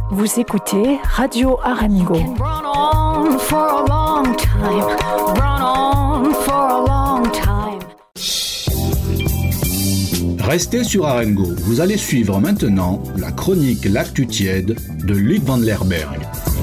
Vous écoutez Radio Arango. Restez sur Arango, vous allez suivre maintenant la chronique L'Actu Tiède de Luc Vanderberg.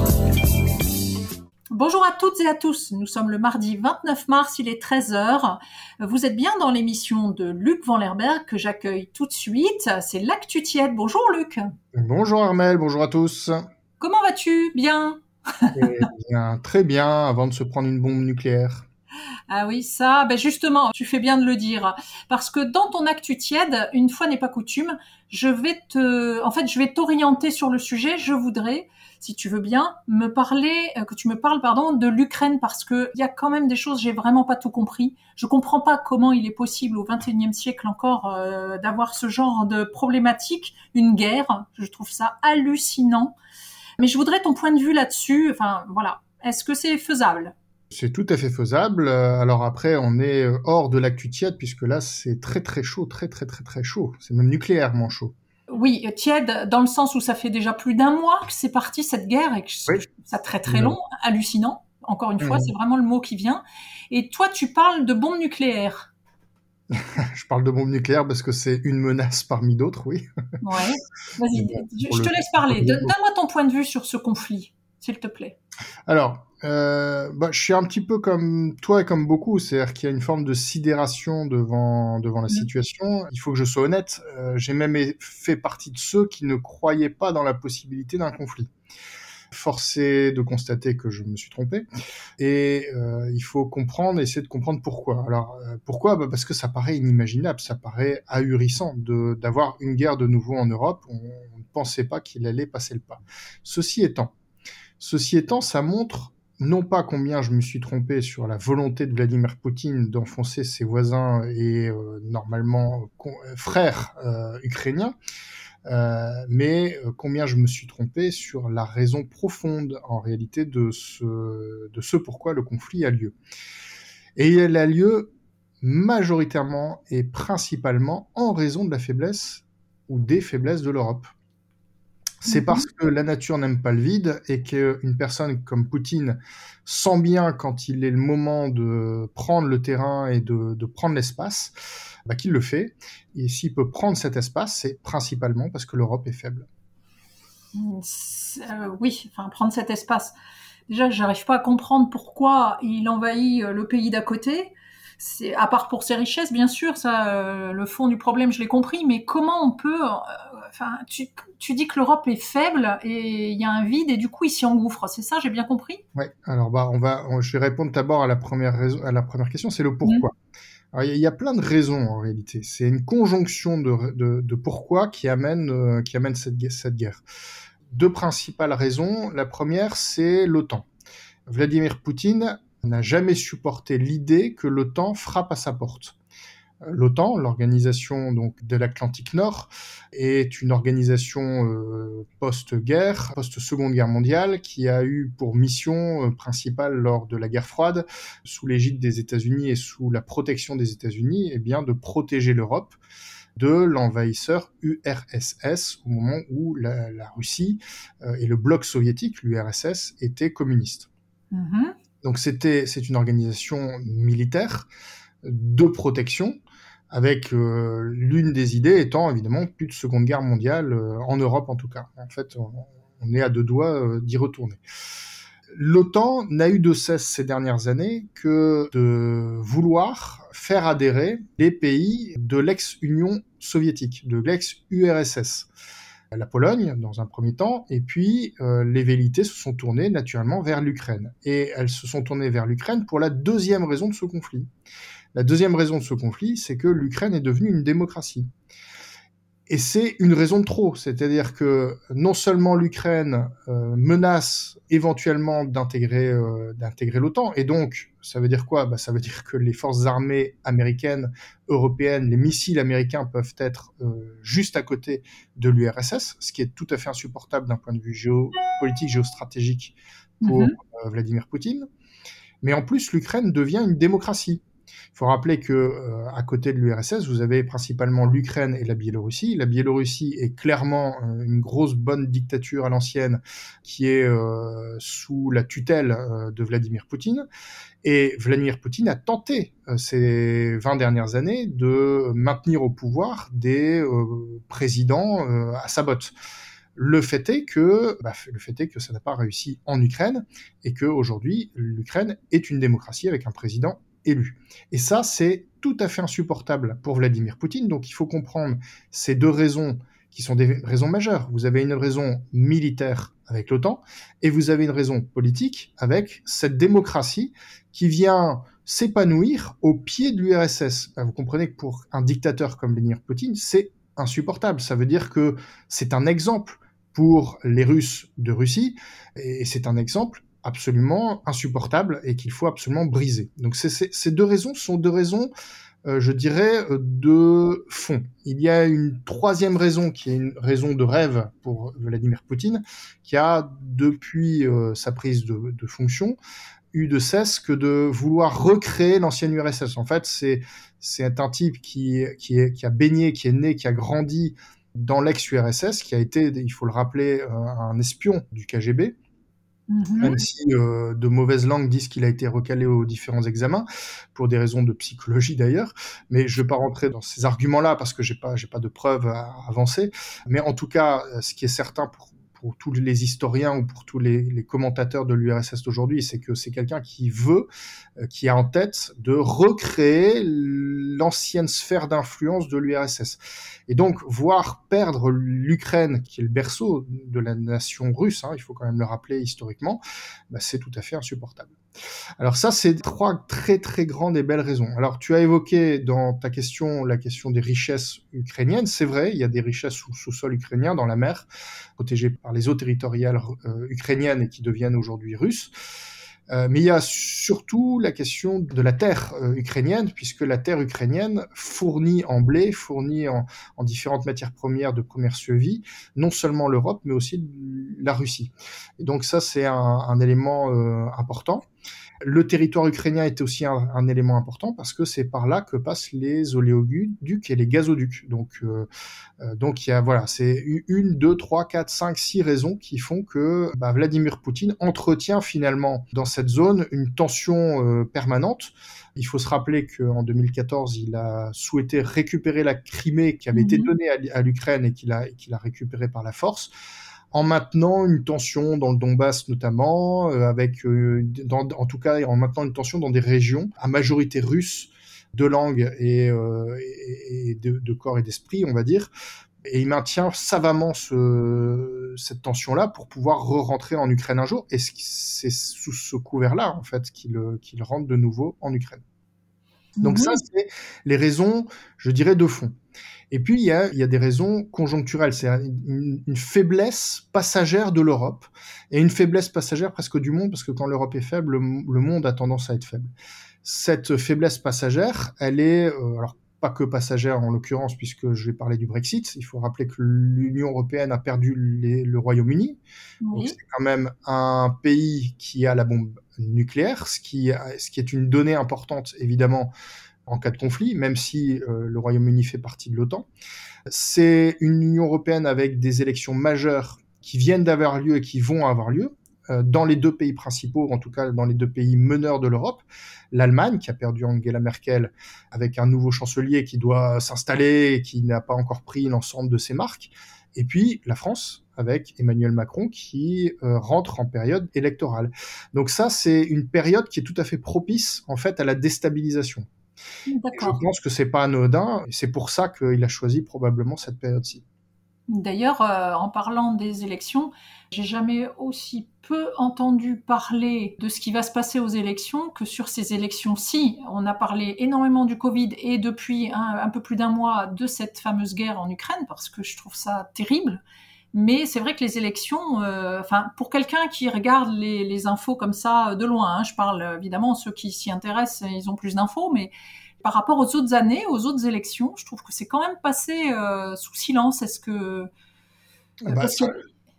Bonjour à toutes et à tous, nous sommes le mardi 29 mars, il est 13h. Vous êtes bien dans l'émission de Luc Vanderberg que j'accueille tout de suite, c'est L'Actu Tiède. Bonjour Luc. Bonjour Armelle, bonjour à tous. Comment vas-tu ? Bien ? Eh bien, très bien, avant de se prendre une bombe nucléaire. Ah oui, ça, justement, tu fais bien de le dire. Parce que dans ton Actu Tiède, une fois n'est pas coutume, je vais t'orienter sur le sujet. Je voudrais, si tu veux bien, que tu me parles de l'Ukraine, parce que il y a quand même des choses, j'ai vraiment pas tout compris. Je comprends pas comment il est possible au XXIe siècle encore d'avoir ce genre de problématique, une guerre. Je trouve ça hallucinant. Mais je voudrais ton point de vue là-dessus. Enfin, voilà. Est-ce que c'est faisable ? C'est tout à fait faisable. Alors après, on est hors de l'actu tiède, puisque là, c'est très très chaud, très très très très chaud. C'est même nucléairement chaud. Oui, tiède dans le sens où ça fait déjà plus d'un mois que c'est parti cette guerre et que ça très très long, hallucinant. Encore une fois, c'est vraiment le mot qui vient. Et toi, tu parles de bombes nucléaires. Je parle de bombes nucléaires parce que c'est une menace parmi d'autres, oui. Ouais. Vas-y, je te laisse parler. Donne-moi ton point de vue sur ce conflit, s'il te plaît. Alors, je suis un petit peu comme toi et comme beaucoup, c'est-à-dire qu'il y a une forme de sidération devant la situation. Il faut que je sois honnête, j'ai même fait partie de ceux qui ne croyaient pas dans la possibilité d'un conflit. Forcé de constater que je me suis trompé, et il faut essayer de comprendre pourquoi. Alors pourquoi ? Parce que ça paraît inimaginable, ça paraît ahurissant d'avoir une guerre de nouveau en Europe. On ne pensait pas qu'il allait passer le pas. Ceci étant, ça montre non pas combien je me suis trompé sur la volonté de Vladimir Poutine d'enfoncer ses voisins et normalement frères ukrainiens, mais combien je me suis trompé sur la raison profonde en réalité de ce pourquoi le conflit a lieu. Et il a lieu majoritairement et principalement en raison de la faiblesse ou des faiblesses de l'Europe. C'est parce que la nature n'aime pas le vide et qu'une personne comme Poutine sent bien quand il est le moment de prendre le terrain et de prendre l'espace, qu'il le fait. Et s'il peut prendre cet espace, c'est principalement parce que l'Europe est faible. Prendre cet espace. Déjà, j'arrive pas à comprendre pourquoi il envahit le pays d'à côté. C'est à part pour ses richesses, bien sûr, ça, le fond du problème, je l'ai compris. Mais comment on peut tu dis que l'Europe est faible et il y a un vide et du coup il s'y engouffre. C'est ça, j'ai bien compris ? Ouais. Alors je vais répondre d'abord à la première question, c'est le pourquoi. Alors, il y a plein de raisons en réalité. C'est une conjonction de pourquoi qui amène cette guerre. Deux principales raisons. La première, c'est l'OTAN. Vladimir Poutine n'a jamais supporté l'idée que l'OTAN frappe à sa porte. L'OTAN, l'organisation donc de l'Atlantique Nord, est une organisation post-guerre, post-Seconde Guerre mondiale, qui a eu pour mission principale lors de la guerre froide, sous l'égide des États-Unis et sous la protection des États-Unis, de protéger l'Europe de l'envahisseur URSS au moment où la Russie et le bloc soviétique, l'URSS, étaient communistes. Donc c'est une organisation militaire de protection, avec l'une des idées étant évidemment plus de Seconde Guerre mondiale, en Europe en tout cas. En fait, on est à deux doigts d'y retourner. L'OTAN n'a eu de cesse ces dernières années que de vouloir faire adhérer les pays de l'ex-Union soviétique, de l'ex-URSS. La Pologne, dans un premier temps, et puis les velléités se sont tournées naturellement vers l'Ukraine. Et elles se sont tournées vers l'Ukraine pour la deuxième raison de ce conflit. La deuxième raison de ce conflit, c'est que l'Ukraine est devenue une démocratie. Et c'est une raison de trop, c'est-à-dire que non seulement l'Ukraine menace éventuellement d'intégrer l'OTAN, et donc ça veut dire quoi ? Ça veut dire que les forces armées américaines, européennes, les missiles américains peuvent être juste à côté de l'URSS, ce qui est tout à fait insupportable d'un point de vue géopolitique, géostratégique pour Vladimir Poutine. Mais en plus, l'Ukraine devient une démocratie. Il faut rappeler que à côté de l'URSS, vous avez principalement l'Ukraine et la Biélorussie. La Biélorussie est clairement une grosse bonne dictature à l'ancienne qui est sous la tutelle de Vladimir Poutine. Et Vladimir Poutine a tenté ces 20 dernières années de maintenir au pouvoir des présidents à sa botte. Le fait est que ça n'a pas réussi en Ukraine et qu'aujourd'hui, l'Ukraine est une démocratie avec un président élu. Et ça, c'est tout à fait insupportable pour Vladimir Poutine. Donc, il faut comprendre ces deux raisons qui sont des raisons majeures. Vous avez une raison militaire avec l'OTAN et vous avez une raison politique avec cette démocratie qui vient s'épanouir au pied de l'URSS. Vous comprenez que pour un dictateur comme Vladimir Poutine, c'est insupportable. Ça veut dire que c'est un exemple pour les Russes de Russie, et c'est un exemple absolument insupportable et qu'il faut absolument briser. Donc ces deux raisons sont deux raisons, je dirais, de fond. Il y a une troisième raison qui est une raison de rêve pour Vladimir Poutine, qui a, depuis sa prise de fonction, eu de cesse que de vouloir recréer l'ancienne URSS. En fait, c'est un type qui a baigné, qui est né, qui a grandi dans l'ex-URSS, qui a été, il faut le rappeler, un espion du KGB, même si de mauvaises langues disent qu'il a été recalé aux différents examens, pour des raisons de psychologie d'ailleurs, mais je ne vais pas rentrer dans ces arguments-là parce que j'ai pas de preuves à avancer, mais en tout cas, ce qui est certain pour tous les historiens ou pour tous les commentateurs de l'URSS d'aujourd'hui, c'est que c'est quelqu'un qui a en tête de recréer l'ancienne sphère d'influence de l'URSS. Et donc, voir perdre l'Ukraine, qui est le berceau de la nation russe, il faut quand même le rappeler historiquement, c'est tout à fait insupportable. Alors ça, c'est trois très très grandes et belles raisons. Alors tu as évoqué dans ta question la question des richesses ukrainiennes. C'est vrai, il y a des richesses sous sol ukrainien dans la mer, protégées par les eaux territoriales ukrainiennes et qui deviennent aujourd'hui russes. Mais il y a surtout la question de la terre ukrainienne, puisque la terre ukrainienne fournit en blé, fournit en différentes matières premières de première survie, non seulement l'Europe, mais aussi la Russie. Et donc ça, c'est un élément important. Le territoire ukrainien est aussi un élément important parce que c'est par là que passent les oléoducs et les gazoducs. Donc il y a, c'est 1, 2, 3, 4, 5, 6 raisons qui font que Vladimir Poutine entretient finalement dans cette zone une tension permanente. Il faut se rappeler qu'en 2014, il a souhaité récupérer la Crimée qui avait été donnée à l'Ukraine et qu'il a récupérée par la force, en maintenant une tension dans le Donbass notamment, en tout cas en maintenant une tension dans des régions à majorité russe de langue et de corps et d'esprit, on va dire. Et il maintient savamment cette tension-là pour pouvoir re-rentrer en Ukraine un jour. Et c'est sous ce couvert-là, en fait, qu'il rentre de nouveau en Ukraine. Donc ça, c'est les raisons, je dirais, de fond. Et puis, il y a des raisons conjoncturelles. C'est une faiblesse passagère de l'Europe et une faiblesse passagère presque du monde, parce que quand l'Europe est faible, le monde a tendance à être faible. Cette faiblesse passagère, elle est... alors, pas que passagère en l'occurrence, puisque je vais parler du Brexit. Il faut rappeler que l'Union européenne a perdu le Royaume-Uni. Oui. Donc, c'est quand même un pays qui a la bombe nucléaire, ce qui est une donnée importante, évidemment, en cas de conflit, même si le Royaume-Uni fait partie de l'OTAN. C'est une Union européenne avec des élections majeures qui viennent d'avoir lieu et qui vont avoir lieu dans les deux pays principaux, en tout cas dans les deux pays meneurs de l'Europe. L'Allemagne, qui a perdu Angela Merkel avec un nouveau chancelier qui doit s'installer et qui n'a pas encore pris l'ensemble de ses marques. Et puis la France, avec Emmanuel Macron, qui rentre en période électorale. Donc ça, c'est une période qui est tout à fait propice, en fait, à la déstabilisation. D'accord. Je pense que c'est pas anodin, et c'est pour ça qu'il a choisi probablement cette période-ci. D'ailleurs, en parlant des élections, j'ai jamais aussi peu entendu parler de ce qui va se passer aux élections que sur ces élections-ci. On a parlé énormément du Covid et depuis un peu plus d'un mois de cette fameuse guerre en Ukraine, parce que je trouve ça terrible. Mais c'est vrai que les élections, pour quelqu'un qui regarde les infos comme ça de loin, je parle évidemment ceux qui s'y intéressent, ils ont plus d'infos, mais par rapport aux autres années, aux autres élections, je trouve que c'est quand même passé sous silence. Est-ce que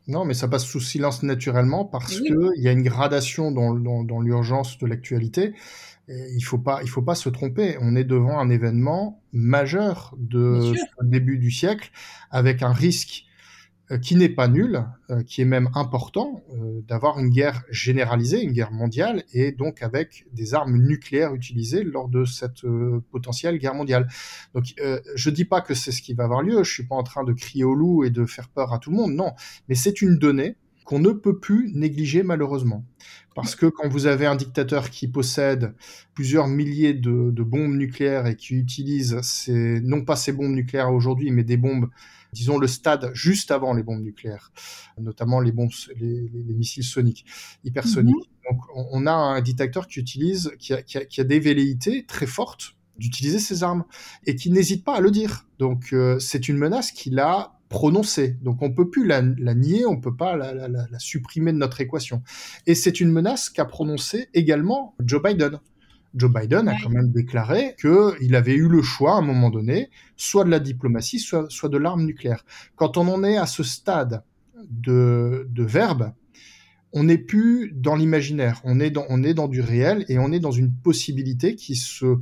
Non, mais ça passe sous silence naturellement parce Oui, qu'il y a une gradation dans l'urgence de l'actualité. Et il faut pas se tromper. On est devant un événement majeur bien de sûr. ce début du siècle, avec un risque qui n'est pas nul, qui est même important, d'avoir une guerre généralisée, une guerre mondiale, et donc avec des armes nucléaires utilisées lors de cette potentielle guerre mondiale. Donc je dis pas que c'est ce qui va avoir lieu, je suis pas en train de crier au loup et de faire peur à tout le monde, non, mais c'est une donnée qu'on ne peut plus négliger malheureusement. Parce que quand vous avez un dictateur qui possède plusieurs milliers de bombes nucléaires et qui utilise non pas ces bombes nucléaires aujourd'hui, mais des bombes, disons le stade juste avant les bombes nucléaires, notamment les missiles soniques, hypersoniques. Donc on a un dictateur qui a des velléités très fortes d'utiliser ces armes et qui n'hésite pas à le dire. Donc c'est une menace qu'il a prononcée. Donc on peut plus la nier, on peut pas la supprimer de notre équation. Et c'est une menace qu'a prononcée également Joe Biden. Joe Biden a quand même déclaré qu'il avait eu le choix à un moment donné, soit de la diplomatie, soit de l'arme nucléaire. Quand on en est à ce stade de verbe, on n'est plus dans l'imaginaire, on est dans du réel et on est dans une possibilité qui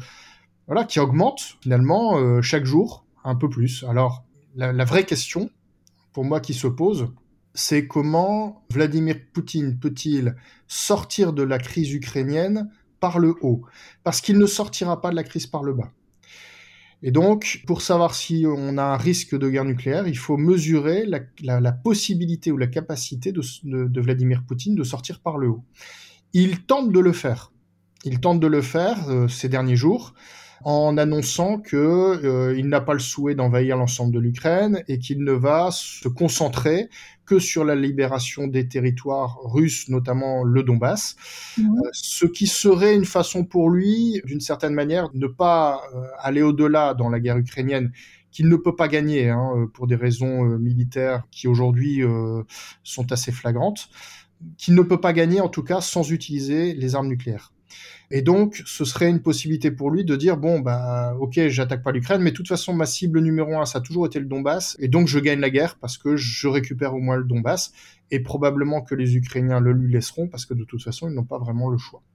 augmente finalement chaque jour un peu plus. Alors la vraie question pour moi qui se pose, c'est comment Vladimir Poutine peut-il sortir de la crise ukrainienne par le haut, parce qu'il ne sortira pas de la crise par le bas. Et donc, pour savoir si on a un risque de guerre nucléaire, il faut mesurer la possibilité ou la capacité de Vladimir Poutine de sortir par le haut. Il tente de le faire. Il tente de le faire ces derniers jours en annonçant qu'il n'a pas le souhait d'envahir l'ensemble de l'Ukraine et qu'il ne va se concentrer que sur la libération des territoires russes, notamment le Donbass, ce qui serait une façon pour lui, d'une certaine manière, de ne pas aller au-delà dans la guerre ukrainienne, qu'il ne peut pas gagner pour des raisons militaires qui aujourd'hui sont assez flagrantes, qu'il ne peut pas gagner en tout cas sans utiliser les armes nucléaires. Et donc, ce serait une possibilité pour lui de dire, bon, bah, ok, j'attaque pas l'Ukraine, mais de toute façon, ma cible numéro 1, ça a toujours été le Donbass, et donc je gagne la guerre parce que je récupère au moins le Donbass, et probablement que les Ukrainiens le lui laisseront parce que de toute façon, ils n'ont pas vraiment le choix.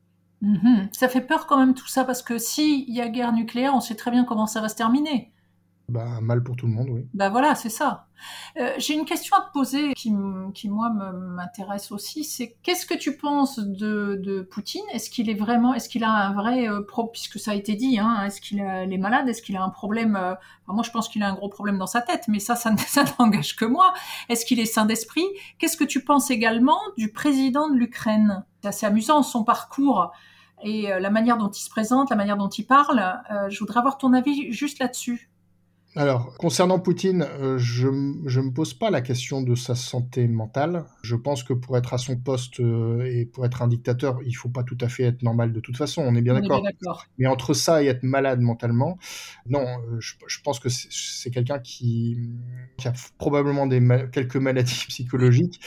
Ça fait peur quand même tout ça, parce que s'il y a guerre nucléaire, on sait très bien comment ça va se terminer. Bah, mal pour tout le monde, oui. Bah voilà, c'est ça. J'ai une question à te poser qui moi m'intéresse aussi, c'est qu'est-ce que tu penses de Poutine? Est-ce qu'il a un vrai puisque ça a été dit, est-ce qu'il est malade? Est-ce qu'il a un problème moi je pense qu'il a un gros problème dans sa tête, mais ça n'engage que moi. Est-ce qu'il est sain d'esprit? Qu'est-ce que tu penses également du président de l'Ukraine? C'est assez amusant son parcours et la manière dont il se présente, la manière dont il parle. Je voudrais avoir ton avis juste là-dessus. Alors, concernant Poutine, je me pose pas la question de sa santé mentale. Je pense que pour être à son poste et pour être un dictateur, il faut pas tout à fait être normal de toute façon, on est bien d'accord. Mais entre ça et être malade mentalement, non, je pense que c'est quelqu'un qui a probablement quelques maladies psychologiques,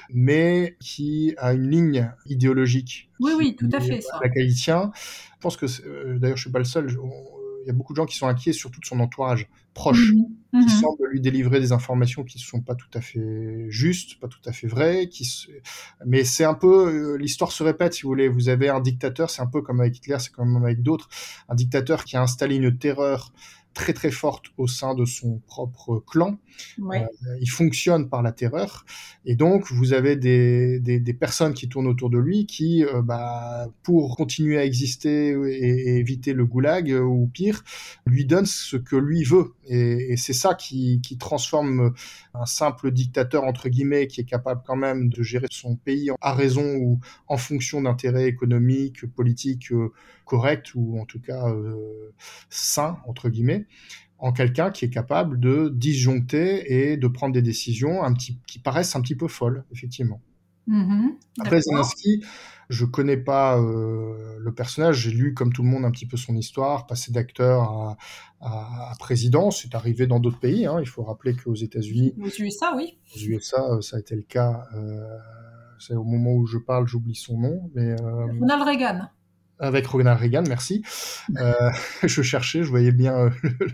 mais qui a une ligne idéologique. Oui, tout à fait, ça. À laquelle il tient. Je pense que, d'ailleurs, je suis pas le seul. Il y a beaucoup de gens qui sont inquiets, surtout de son entourage proche, qui semblent lui délivrer des informations qui ne sont pas tout à fait justes, pas tout à fait vraies. Mais c'est un peu... l'histoire se répète, si vous voulez. Vous avez un dictateur, c'est un peu comme avec Hitler, c'est comme avec d'autres, un dictateur qui a installé une terreur très très forte au sein de son propre clan. Ouais. Il fonctionne par la terreur, et donc vous avez des personnes qui tournent autour de lui qui, pour continuer à exister et éviter le goulag ou pire, lui donnent ce que lui veut. Et c'est ça qui transforme un simple dictateur, entre guillemets, qui est capable quand même de gérer son pays à raison ou en fonction d'intérêts économiques, politiques corrects, ou en tout cas sains, entre guillemets, en quelqu'un qui est capable de disjoncter et de prendre des décisions qui paraissent un petit peu folles, effectivement. Après, Zelensky, je connais pas le personnage, j'ai lu comme tout le monde un petit peu son histoire, passé d'acteur à président, c'est arrivé dans d'autres pays, il faut rappeler qu'aux États-Unis... Aux USA, oui. Aux USA, ça a été le cas, c'est au moment où je parle, j'oublie son nom, mais... Ronald Reagan. Avec Ronald Reagan, merci. Je cherchais, je voyais bien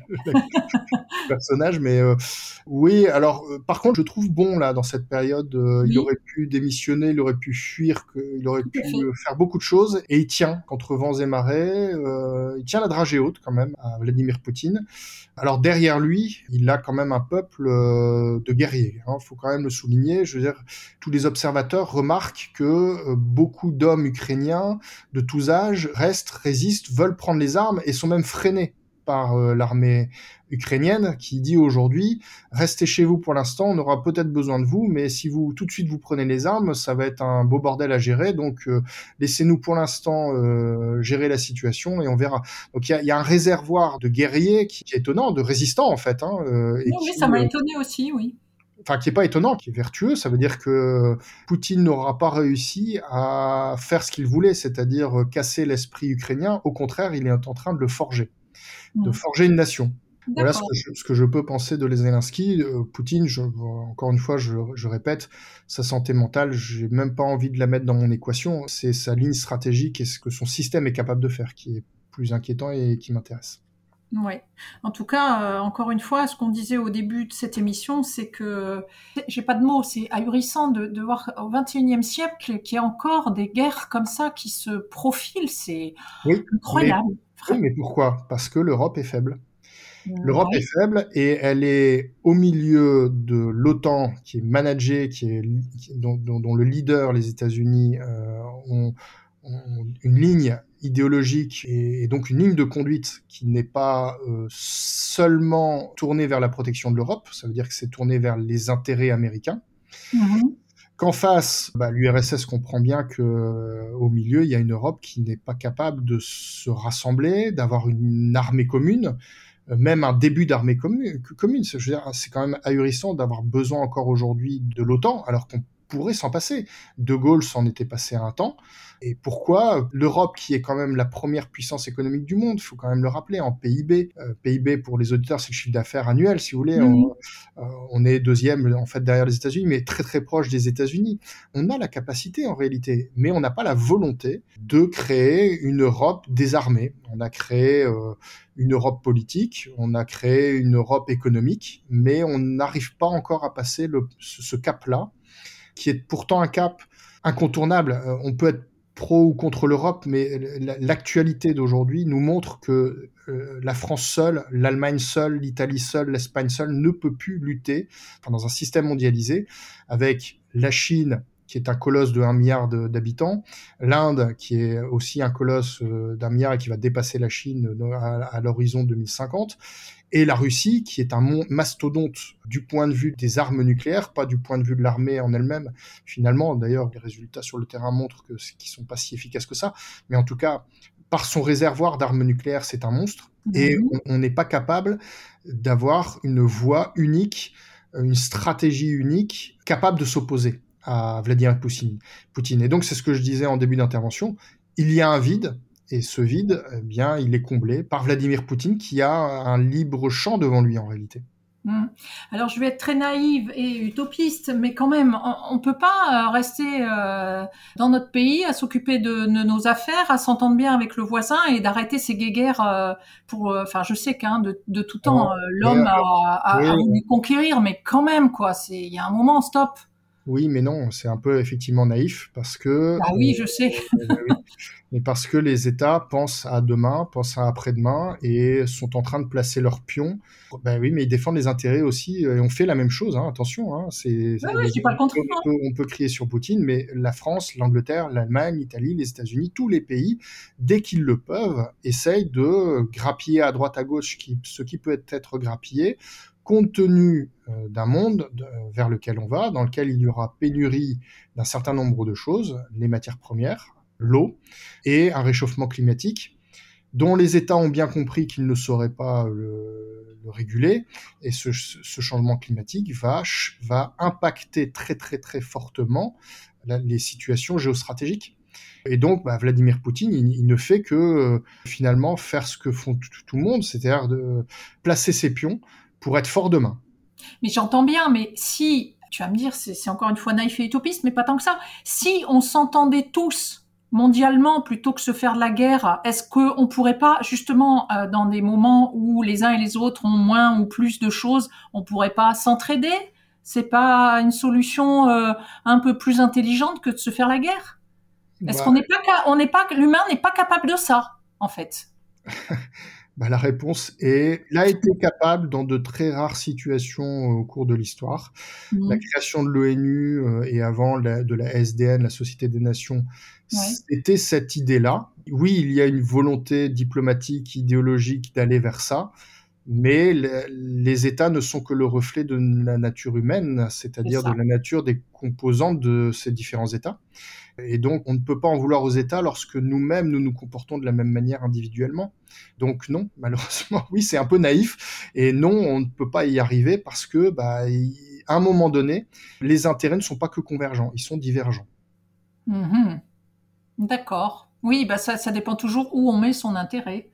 le personnage, mais oui. Alors, par contre, je trouve bon là dans cette période, il aurait pu démissionner, il aurait pu fuir, il aurait pu faire beaucoup de choses, et il tient contre vents et marées. Il tient la dragée haute quand même à Vladimir Poutine. Alors derrière lui, il a quand même un peuple de guerriers. Faut quand même le souligner. Je veux dire, tous les observateurs remarquent que beaucoup d'hommes ukrainiens de tous âges résistent, veulent prendre les armes et sont même freinés par l'armée ukrainienne qui dit aujourd'hui restez chez vous pour l'instant, on aura peut-être besoin de vous, mais si vous tout de suite vous prenez les armes, ça va être un beau bordel à gérer, donc laissez-nous pour l'instant gérer la situation et on verra. Donc il y a un réservoir de guerriers qui est étonnant, de résistants en fait. Oui, ça m'a étonné aussi, oui. Enfin, qui est pas étonnant, qui est vertueux. Ça veut dire que Poutine n'aura pas réussi à faire ce qu'il voulait, c'est-à-dire casser l'esprit ukrainien. Au contraire, il est en train de le forger, de forger une nation. Voilà ce que je peux penser de Zelensky. Poutine, encore une fois, je répète, sa santé mentale, j'ai même pas envie de la mettre dans mon équation. C'est sa ligne stratégique et ce que son système est capable de faire qui est plus inquiétant et qui m'intéresse. Oui. En tout cas, encore une fois, ce qu'on disait au début de cette émission, c'est que, j'ai pas de mots, c'est ahurissant de voir au XXIe siècle qu'il y a encore des guerres comme ça qui se profilent. C'est incroyable. Mais pourquoi ? Parce que l'Europe est faible. L'Europe est faible et elle est au milieu de l'OTAN qui est managée, dont le leader, les États-Unis, ont une ligne idéologique et donc une ligne de conduite qui n'est pas seulement tournée vers la protection de l'Europe, ça veut dire que c'est tourné vers les intérêts américains. Qu'en face, l'URSS comprend bien qu'au milieu, il y a une Europe qui n'est pas capable de se rassembler, d'avoir une armée commune, même un début d'armée commune. Je veux dire, c'est quand même ahurissant d'avoir besoin encore aujourd'hui de l'OTAN, alors qu'on pourrait s'en passer. De Gaulle s'en était passé un temps. Et pourquoi l'Europe, qui est quand même la première puissance économique du monde, il faut quand même le rappeler, en PIB. PIB, pour les auditeurs, c'est le chiffre d'affaires annuel, si vous voulez. On est deuxième, en fait, derrière les États-Unis, mais très, très proche des États-Unis. On a la capacité, en réalité, mais on n'a pas la volonté de créer une Europe désarmée. On a créé une Europe politique, on a créé une Europe économique, mais on n'arrive pas encore à passer ce cap-là, qui est pourtant un cap incontournable. On peut être pro ou contre l'Europe, mais l'actualité d'aujourd'hui nous montre que la France seule, l'Allemagne seule, l'Italie seule, l'Espagne seule ne peut plus lutter dans un système mondialisé avec la Chine, qui est un colosse de 1 milliard d'habitants, l'Inde, qui est aussi un colosse d'1 milliard et qui va dépasser la Chine à l'horizon 2050, et la Russie, qui est un mastodonte du point de vue des armes nucléaires, pas du point de vue de l'armée en elle-même. Finalement, d'ailleurs, les résultats sur le terrain montrent qu'ils ne sont pas si efficaces que ça, mais en tout cas, par son réservoir d'armes nucléaires, c'est un monstre, et on n'est pas capable d'avoir une voie unique, une stratégie unique, capable de s'opposer à Vladimir Poutine. Et donc, c'est ce que je disais en début d'intervention, il y a un vide, et ce vide, eh bien, il est comblé par Vladimir Poutine qui a un libre champ devant lui en réalité. Alors, je vais être très naïve et utopiste, mais quand même, on peut pas rester dans notre pays à s'occuper de nos affaires, à s'entendre bien avec le voisin et d'arrêter ces guéguerres enfin, je sais de tout temps, l'homme a voulu conquérir, mais quand même, quoi, il y a un moment, stop. Oui, mais non, c'est un peu effectivement naïf parce que... Ah oui, je sais. Mais parce que les États pensent à demain, pensent à après-demain et sont en train de placer leurs pions. Oui, mais ils défendent les intérêts aussi et on fait la même chose, attention. Je dis pas le contraire. On peut crier sur Poutine, mais la France, l'Angleterre, l'Allemagne, l'Italie, les États-Unis, tous les pays, dès qu'ils le peuvent, essayent de grappiller à droite à gauche ce qui peut être grappillé, compte tenu d'un monde vers lequel on va, dans lequel il y aura pénurie d'un certain nombre de choses, les matières premières, l'eau, et un réchauffement climatique, dont les États ont bien compris qu'ils ne sauraient pas le réguler, et ce changement climatique va impacter très très très fortement les situations géostratégiques. Et donc, Vladimir Poutine, il ne fait que finalement faire ce que font tout le monde, c'est-à-dire de placer ses pions pour être fort demain. Mais j'entends bien, mais si, tu vas me dire, c'est encore une fois naïf et utopiste, mais pas tant que ça, si on s'entendait tous, mondialement, plutôt que se faire de la guerre, est-ce qu'on pourrait pas, justement, dans des moments où les uns et les autres ont moins ou plus de choses, on pourrait pas s'entraider? C'est pas une solution un peu plus intelligente que de se faire la guerre? Est-ce Bah, qu'on l'humain n'est pas capable de ça, en fait? la réponse est, il a été capable dans de très rares situations au cours de l'histoire. La Mhm. création de l'ONU et avant de la SDN, la Société des Nations, Ouais, c'était cette idée-là. Oui, il y a une volonté diplomatique, idéologique d'aller vers ça, mais les États ne sont que le reflet de la nature humaine, c'est c'est-à-dire de ça. la nature des composantes de ces différents États. Et donc, on ne peut pas en vouloir aux États lorsque nous-mêmes, nous nous comportons de la même manière individuellement. Donc non, malheureusement, oui, c'est un peu naïf. Et non, on ne peut pas y arriver parce que, à un moment donné, les intérêts ne sont pas que convergents, ils sont divergents. Mhm. D'accord. Oui, bah ça dépend toujours où on met son intérêt.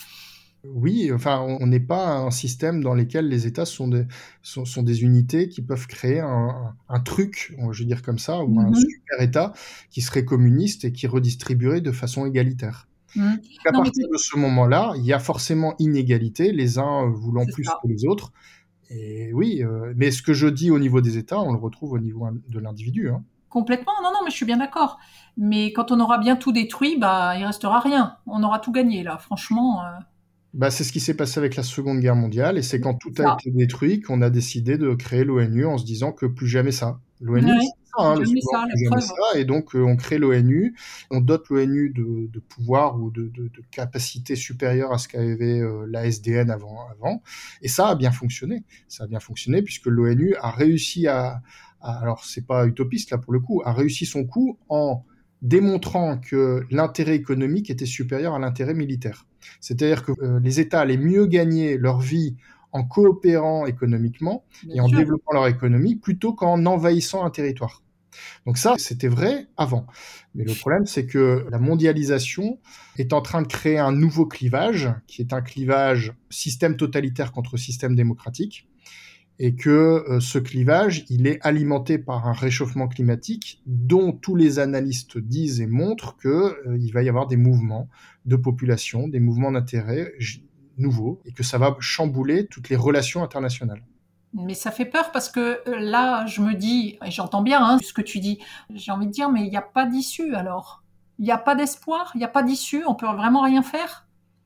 Oui, enfin, on n'est pas un système dans lequel les États sont des unités qui peuvent créer un truc, je vais dire comme ça, ou un Mhm. super État qui serait communiste et qui redistribuerait de façon égalitaire. Mhm. À Non, mais partir de ce moment-là, il y a forcément inégalité, les uns voulant c'est plus ça. que les autres. Et oui, mais ce que je dis au niveau des États, on le retrouve au niveau de l'individu, hein. Complètement. Non, non, mais je suis bien d'accord. Mais quand on aura bien tout détruit, bah, il restera rien. On aura tout gagné, là. Franchement, C'est ce qui s'est passé avec la Seconde Guerre mondiale, et c'est quand tout c'est a ça. été détruit qu'on a décidé de créer l'ONU en se disant que plus jamais ça. L'ONU, Ouais. c'est ça, Plus hein, le jamais slogan, ça, la plus jamais preuve. ça, et donc on crée l'ONU, on dote l'ONU de pouvoir ou de capacités supérieures à ce qu'avait la SDN avant, et ça a bien fonctionné. Ça a bien fonctionné puisque l'ONU a réussi alors c'est pas utopiste là pour le coup, a réussi son coup en démontrant que l'intérêt économique était supérieur à l'intérêt militaire. C'est-à-dire que les États allaient mieux gagner leur vie en coopérant économiquement Bien et en sûr. développant leur économie plutôt qu'en envahissant un territoire. Donc ça, c'était vrai avant. Mais le problème, c'est que la mondialisation est en train de créer un nouveau clivage, qui est un clivage système totalitaire contre système démocratique, et que ce clivage, il est alimenté par un réchauffement climatique dont tous les analystes disent et montrent qu'il va y avoir des mouvements de population, des mouvements d'intérêt nouveaux, et que ça va chambouler toutes les relations internationales. Mais ça fait peur parce que là, je me dis, et j'entends bien hein, ce que tu dis, j'ai envie de dire, mais il n'y a pas d'issue alors. Il n'y a pas d'espoir, il n'y a pas d'issue, on peut vraiment rien faire.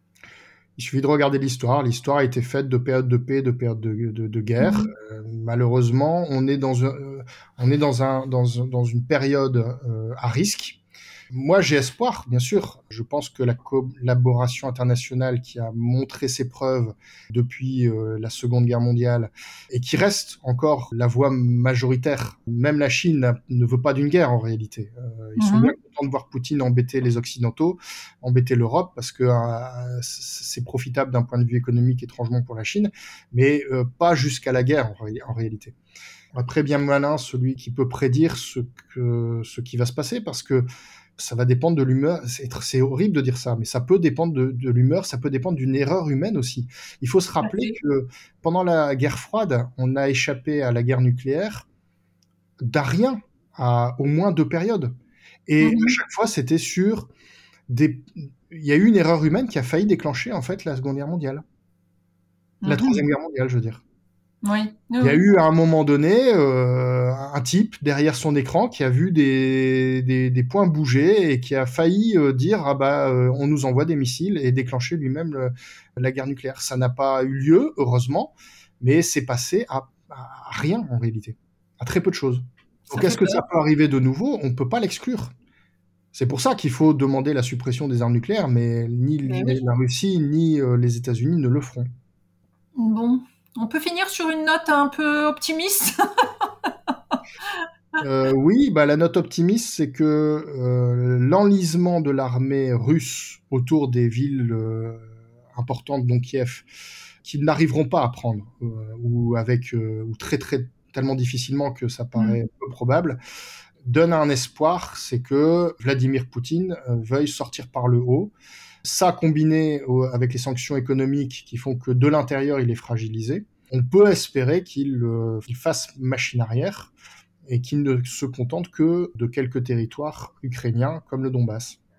Il suffit de regarder l'histoire. L'histoire a été faite de périodes de paix, de périodes de guerre. Mhm. Malheureusement, on est dans une période à risque. Moi, j'ai espoir, bien sûr. Je pense que la collaboration internationale qui a montré ses preuves depuis la Seconde Guerre mondiale et qui reste encore la voie majoritaire, même la Chine ne veut pas d'une guerre en réalité. Ils sont bien Mhm. contents de voir Poutine embêter les Occidentaux, embêter l'Europe, parce que c'est profitable d'un point de vue économique étrangement pour la Chine, mais pas jusqu'à la guerre en réalité. Après, bien malin celui qui peut prédire ce qui va se passer, parce que ça va dépendre de l'humeur. C'est horrible de dire ça, mais ça peut dépendre de l'humeur, ça peut dépendre d'une erreur humaine aussi. Il faut se Tout à rappeler fait. que pendant la guerre froide, on a échappé à la guerre nucléaire d'à rien à au moins 2 périodes. Et à Mhm. chaque fois, c'était sur des... Il y a eu une erreur humaine qui a failli déclencher en fait la Seconde Guerre mondiale. La Mhm. Troisième Guerre mondiale, je veux dire. Oui, oui, Il y a oui. eu à un moment donné un type derrière son écran qui a vu des points bouger et qui a failli dire on nous envoie des missiles et déclencher lui-même la guerre nucléaire. Ça n'a pas eu lieu, heureusement, mais c'est passé à rien en réalité, à très peu de choses. Ça Donc fait est-ce que ça peur. peut arriver de nouveau? On ne peut pas l'exclure. C'est pour ça qu'il faut demander la suppression des armes nucléaires, mais ni Mais oui. la Russie ni les États-Unis ne le feront. Bon, on peut finir sur une note un peu optimiste. Oui, la note optimiste, c'est que l'enlisement de l'armée russe autour des villes importantes, dont Kiev, qu'ils n'arriveront pas à prendre, ou très très tellement difficilement que ça Mm. paraît peu probable, donne un espoir, c'est que Vladimir Poutine veuille sortir par le haut. Ça, combiné avec les sanctions économiques qui font que de l'intérieur, il est fragilisé, on peut espérer qu'il fasse machine arrière et qu'il ne se contente que de quelques territoires ukrainiens comme le Donbass.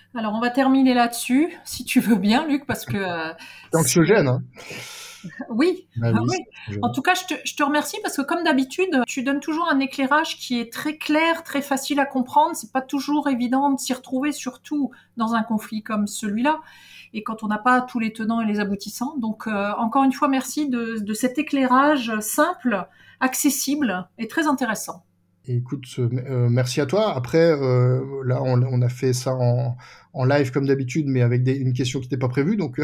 Alors, on va terminer là-dessus, si tu veux bien, Luc, parce que... C'est anxiogène, hein. Oui, Bah oui, oui. c'est En tout cas, je te remercie parce que comme d'habitude, tu donnes toujours un éclairage qui est très clair, très facile à comprendre. C'est pas toujours évident de s'y retrouver, surtout dans un conflit comme celui-là, et quand on n'a pas tous les tenants et les aboutissants. Donc, encore une fois, merci de cet éclairage simple, accessible et très intéressant. Écoute, merci à toi. Après, là, on a fait ça en live comme d'habitude, mais avec une question qui n'était pas prévue, donc...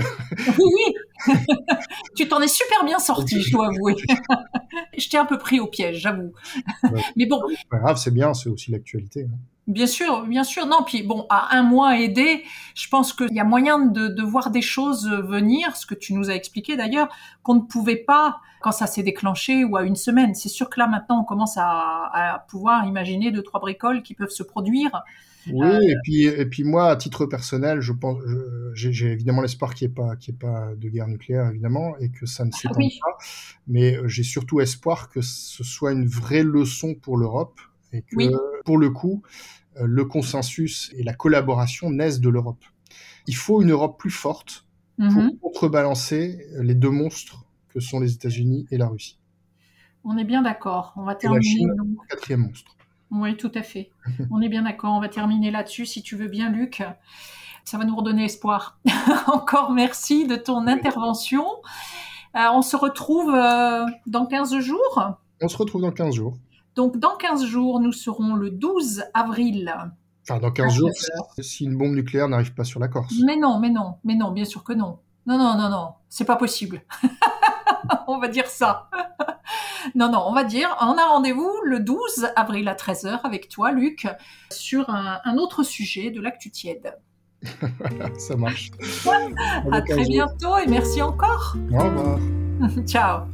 Oui, tu t'en es super bien sorti, je dois avouer. Je t'ai un peu pris au piège, j'avoue. Ouais. Mais bon, C'est pas grave, c'est bien, c'est aussi l'actualité. bien sûr. Non, puis bon, à un mois aidé, je pense qu'il y a moyen de voir des choses venir, ce que tu nous as expliqué d'ailleurs, qu'on ne pouvait pas quand ça s'est déclenché ou à une semaine. C'est sûr que là, maintenant, on commence à pouvoir imaginer 2-3 bricoles qui peuvent se produire. Oui, et puis moi, à titre personnel, je pense, j'ai évidemment l'espoir qu'il n'y ait pas de guerre nucléaire, évidemment, et que ça ne s'étende pas. Mais j'ai surtout espoir que ce soit une vraie leçon pour l'Europe et que, pour le coup, le consensus et la collaboration naissent de l'Europe. Il faut une Europe plus forte pour contrebalancer les deux monstres que sont les États-Unis et la Russie. On est bien d'accord. On va Et la terminer. Chine, le quatrième monstre. Oui, tout à fait. On est bien d'accord. On va terminer là-dessus, si tu veux bien, Luc. Ça va nous redonner espoir. Encore merci de ton intervention. On se retrouve dans 15 jours. On se retrouve dans 15 jours. Donc, dans 15 jours, nous serons le 12 avril. Enfin, dans 15 jours, si une bombe nucléaire n'arrive pas sur la Corse. Mais non, bien sûr que non. Non, c'est pas possible. On va dire ça. Non, on va dire, on a rendez-vous le 12 avril à 13h avec toi, Luc, sur un autre sujet de l'actu tiède. Voilà, ça marche. À très bientôt et merci encore. Au revoir. Ciao.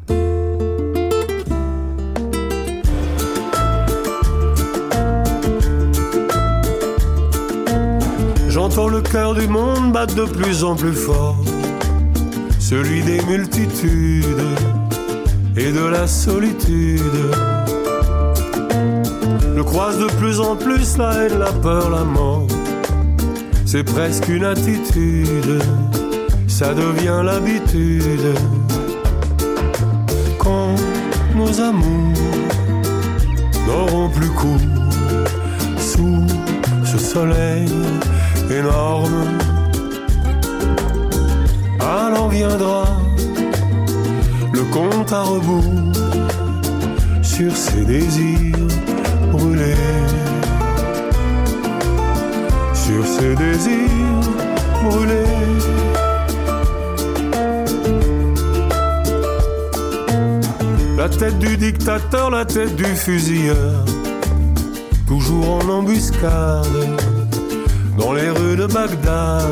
J'entends le cœur du monde battre de plus en plus fort, celui des multitudes et de la solitude. Je croise de plus en plus la haine, la peur, la mort. C'est presque une attitude, ça devient l'habitude. Quand nos amours n'auront plus cours sous ce soleil énorme, alors viendra le compte à rebours sur ces désirs brûlés, sur ces désirs brûlés. La tête du dictateur, la tête du fusilleur, toujours en embuscade dans les rues de Bagdad.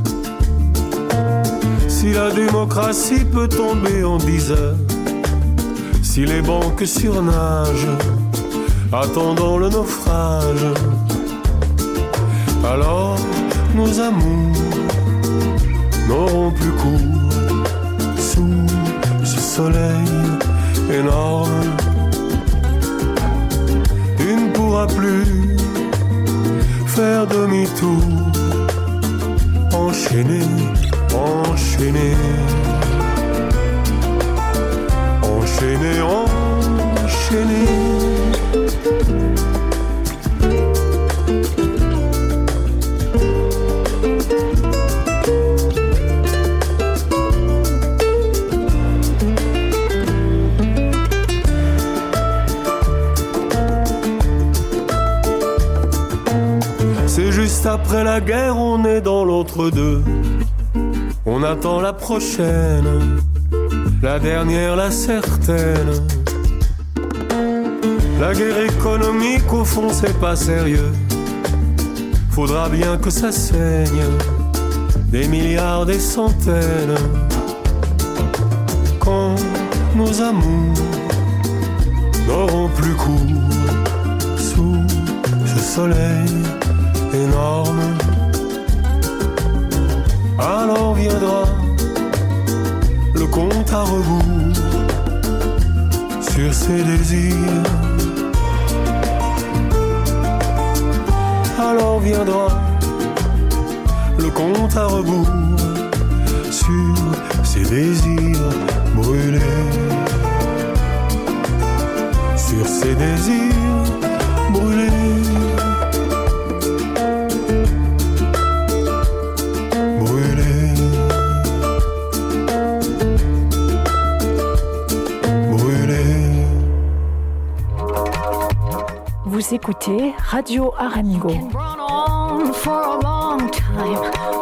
Si la démocratie peut tomber en 10 heures, si les banques surnagent, attendant le naufrage, alors nos amours n'auront plus cours sous ce soleil énorme. Tu ne pourras plus faire demi-tour, enchaîner, enchaîner, enchaîner, enchaîner. C'est juste après la guerre, on est dans l'entre-deux. On attend la prochaine, la dernière, la certaine. La guerre économique, au fond, c'est pas sérieux. Faudra bien que ça saigne, des milliards, des centaines. Quand nos amours n'auront plus cours sous ce soleil énorme, alors viendra le compte à rebours sur ces désirs. Alors viendra compte à rebours sur ses désirs brûlés. Sur ses désirs brûlés. Vous écoutez Radio Aramigo. For a long time,